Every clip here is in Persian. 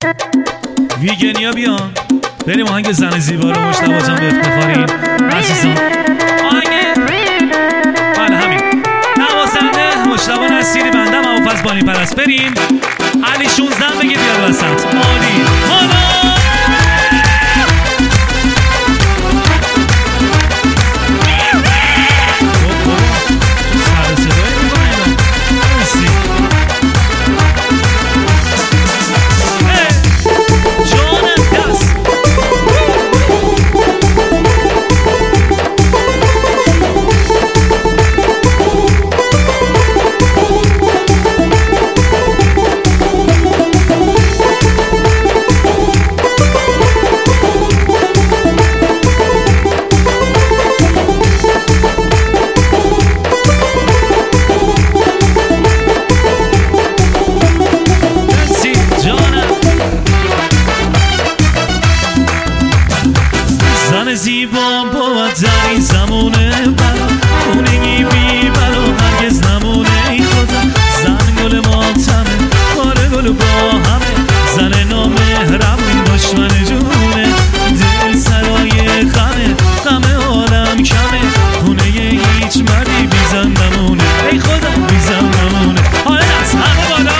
ویگنیا بیان بریم آهنگ زن زیبا رو مجتبی جان بخونیم عزیزان. آهنگ بله همین نوازنده مجتبی نصیری، بنده ابوالفضل بانی پرست. بریم علی 16 بگه بیاد وسط. عالی حالا زیبا بود در این زمونه بلا خونگی بی بلا هرگز نمونه ای خدا. زن گل ماتمه کار گل با همه، زن نامهربون دشمن جونه، دل سرای غمه غم عالم کمه، خونه هیچ مردی بی زن نمونه ای خدا بی زن نمونه. حالا از همه بالا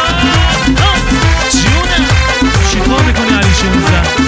جونه چیکار میکنی علی 16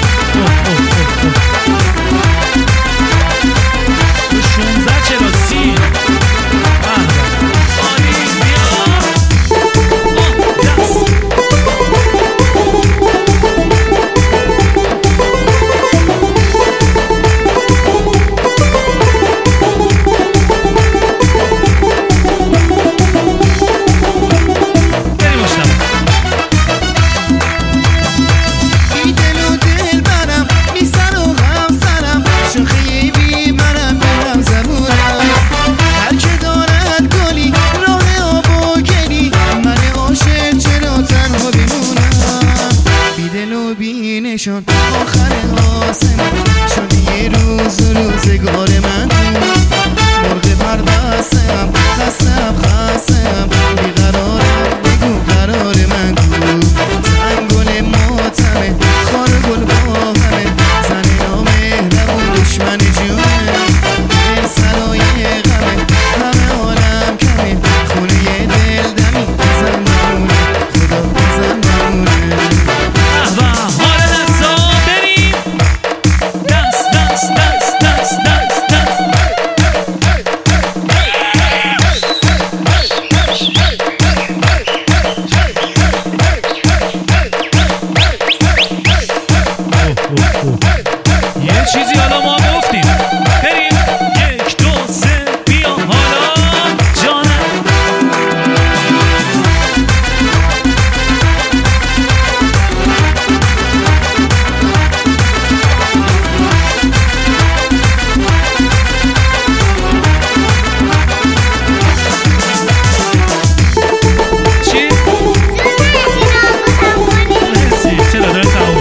آخر آسمان شد یه روز و روزگار من مرغ پروازم خستم بیقرارم بگو قرار من گو. زن گل ماتمه خار گل با همه، زن نامهربون دشمن جونه، دل سرای غمه همه عالم کمه، خونه دل دمی بزن نمونه خدا بزن نمونه. یه چیزی حالا ما گفتیم بریم 1 2 3 بیا حالا جانم. چی؟ مرسی چرا داره تموم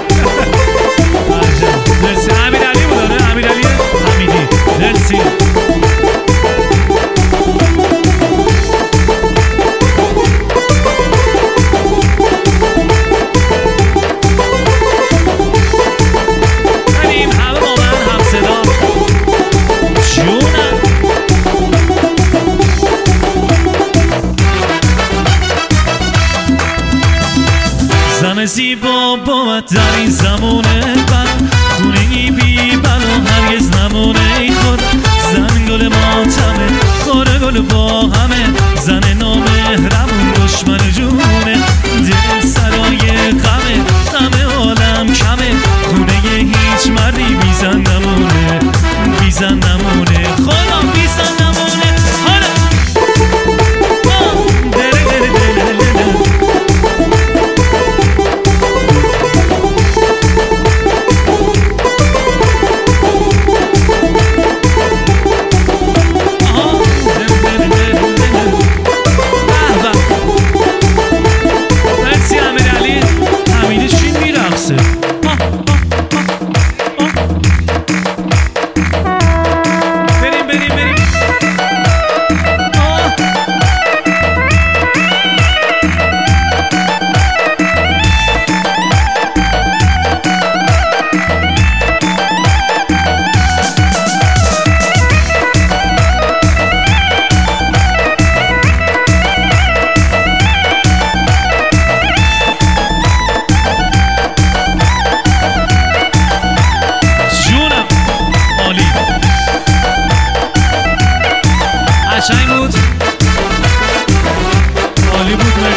مرسی امیرعلی بود داره امیرعلی حمیدی مرسی. بریم همه با من هم صدا جونم. زن زیبا بود در این زمونه بلا خونگی بی بلا هرگز نمونه ای خدا. زن گل ماتمه خار گل با همه، زن نامهربون دشمن جونه، دل سرای غمه غم عالم کمه، خونه هیچ مردی بی زن نمونه بی زن نمونه خدا بی زن نمونه. حالا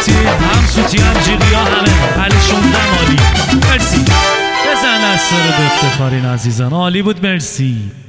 مرسی، هم سوتی هم جیغی ها همه علی 16 عالی. مرسی، بزن دستا رو به افتخارین عزیزان، عالی بود. مرسی.